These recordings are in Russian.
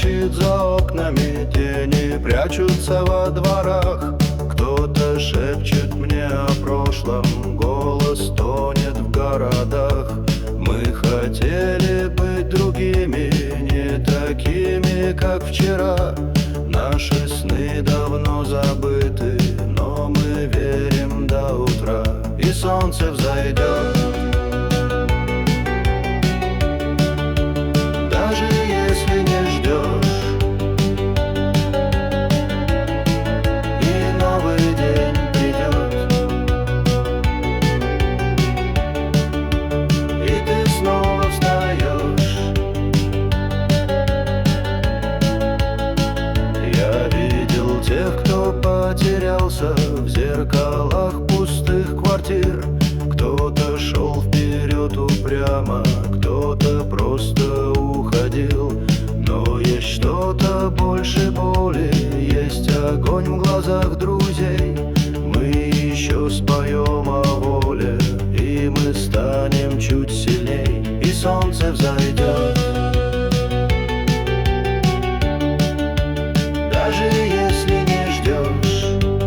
стучит за окнами, тени прячутся во дворах. Кто-то шепчет мне о прошлом, голос тонет в городах. Мы хотели быть другими, не такими, как вчера. Наши сны давно забыты, но мы верим до утра, и солнце взойдет. Даже если не ждешь, и новый день придет, и ты снова встаешь. Я видел тех, кто потерялся в зеркалах пустых квартир. Кто-то шел вперед упрямо, кто-то просто уходил. Но есть что-то больше боли, есть огонь в глазах друзей. Мы еще споем о воле, и мы станем чуть сильней, и солнце взойдет. Даже если не ждешь,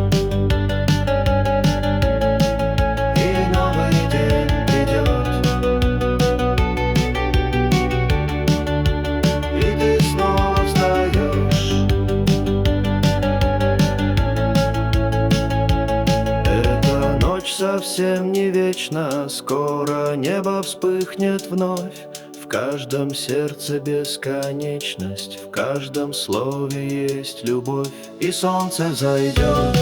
и новый день придет, и ты снова встаешь. Эта ночь совсем не вечна, скоро небо вспыхнет вновь. В каждом сердце бесконечность, в каждом слове есть любовь, и солнце взойдет.